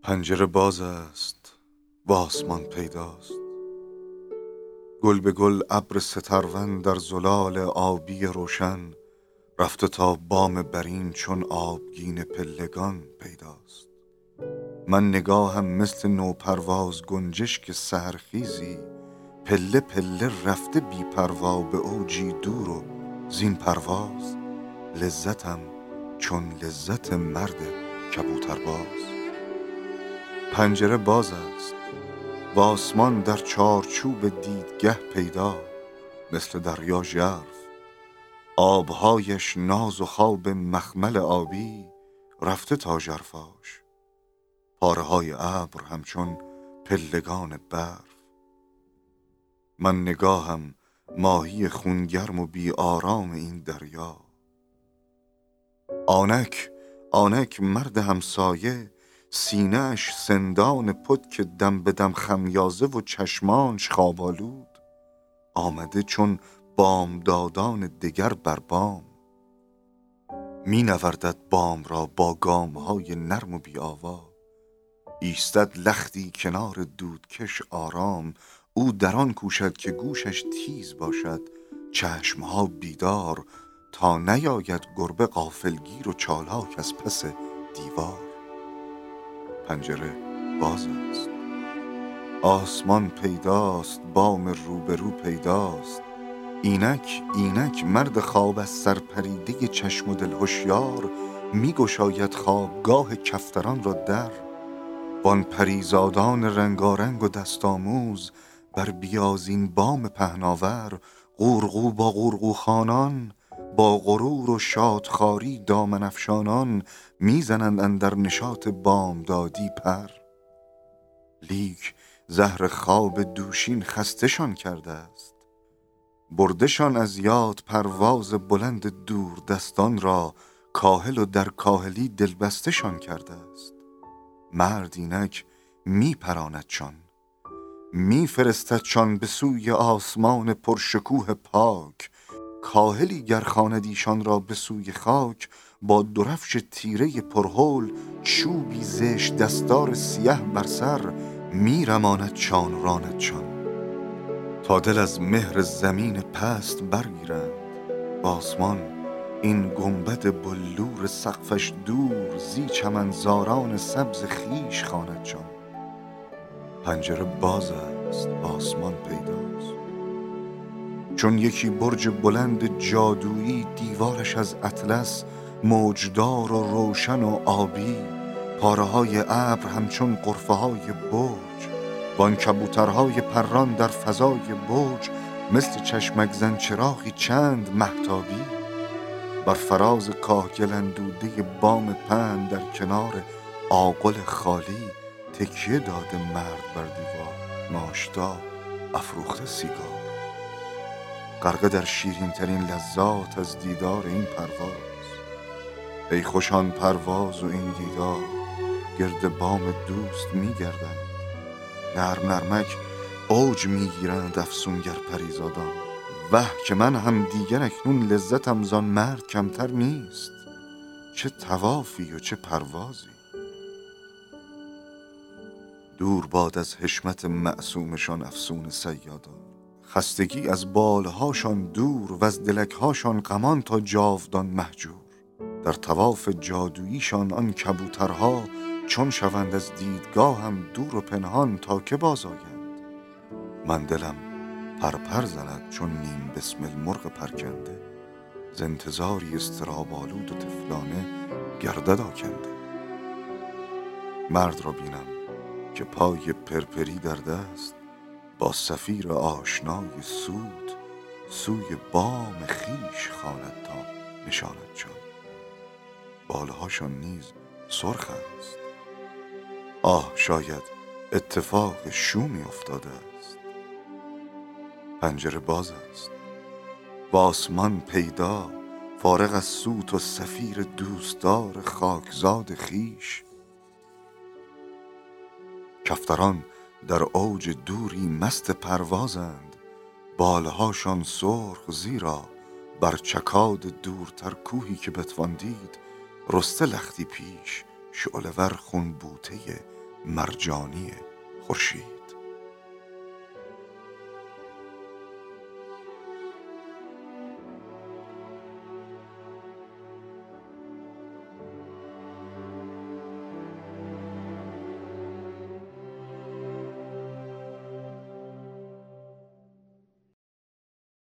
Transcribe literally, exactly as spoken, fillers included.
پنجره باز است و آسمان پیداست، گل به گل ابر سترون در زلال آبی روشن رفته تا بام برین چون آبگین پلگان پیداست. من نگاهم مثل نوپرواز گنجشک سحرخیزی پله پله رفته بی پروا به اوجی دور و زین پرواز لذتم چون لذت مرد کبوترباز. پنجره باز است و آسمان در چارچوب دیدگه پیدا، مثل دریا ژرف آبهایش ناز و خواب مخمل آبی رفته تا ژرفاش، پاره های ابر همچون پلگان برف. من نگاهم ماهی خونگرم و بی آرام این دریا. آنک آنک مرد همسایه سینه اش سندان پد که دم به دم خمیازه و چشمانش خواب آلود آمده چون بامدادان دگر بر بام. می نوردد بام را با گام های نرم و بی آوا، ایستد لختی کنار دودکش آرام. او در آن کوشد که گوشش تیز باشد، چشمها بیدار تا نیاید گربه غافلگیر و چالاک از پس دیوار. پنجره باز است، آسمان پیداست، بام روبرو پیداست. اینک اینک مرد خواب از سرپریده چشم و دل هوشیار می گشاید خوابگاه کفتران را در. وان پریزادان رنگارنگ و دستاموز بر بیازین بام پهناور غورغو با غورغو خانان با غرور و شادخواری دامن افشانان میزنند اندر نشاط بامدادی پر. لیک زهر خواب دوشین خستشان کرده است، بردشان از یاد پرواز بلند دور دستان را کاهل و در کاهلی دلبستشان کرده است. مرد اینک می پراندشان، می فرستدشان به سوی آسمان پرشکوه پاک. کاهلی گر خواندیشان را به سوی خاک، با درفش تیره پرهول چوبی زشت دستار سیه بر سر می رماندشان و راندشان، تا دل از مهر زمین پست برگیرند. و آسمان این گنبد بلور سقفش دور زی چمنزاران سبز خیش خواندشان. پنجره باز است و آسمان پیداست، چون یکی برج بلند جادویی دیوارش از اطلس موجدار و روشن و آبی، پاره های ابر همچون قرفه های برج، وان کبوترهای پران در فضای برج مثل چشمک زن چراغی چند مهتابی. بر فراز کاهگل اندوده بام پهن در کنار آغل خالی تکیه داده مرد بر دیوار، ناشتا افروخته سیگار، غرقه در شیرین ترین لذات از دیدار این پرواز. ای خوشان پرواز و این دیدار گرد بام دوست می گردند، نرم نرمک اوج می گیرند افسونگر پریزادان. وه که من هم دیگر اکنون لذتم زان مرد کمتر نیست، چه طوافی و چه پروازی. دور باد از حشمت معصومشان افسون صیادان، خستگی از بالهاشان دور و از دلکهاشان غمان تا جاودان مهجور. در طواف جادوییشان آن کبوترها چون شوند از دیدگاه هم دور و پنهان تا که باز آیند. من دلم پرپر زند چون نیم بسمل مرغ پرکنده، ز انتظاری اضطراب آلود و طفلانه گردد آکنده. مرد را بینم که پای پرپری در دست با صفیر آشنای سود سوی بام خیش خواند تا نشاندشان. بالهاشان نیز سرخ است، آه شاید اتفاق شومی افتاده است. پنجره باز است و آسمان پیدا، فارغ از سوت و صفیر دوستدار خاکزاد خیش. کفتران در اوج دوری مست پروازند، بالهاشان سرخ زیرا بر چکاد دورتر کوهی که بتوان دید رسته لختی پیش شعله‌ور خون بوته مرجانی خورشید.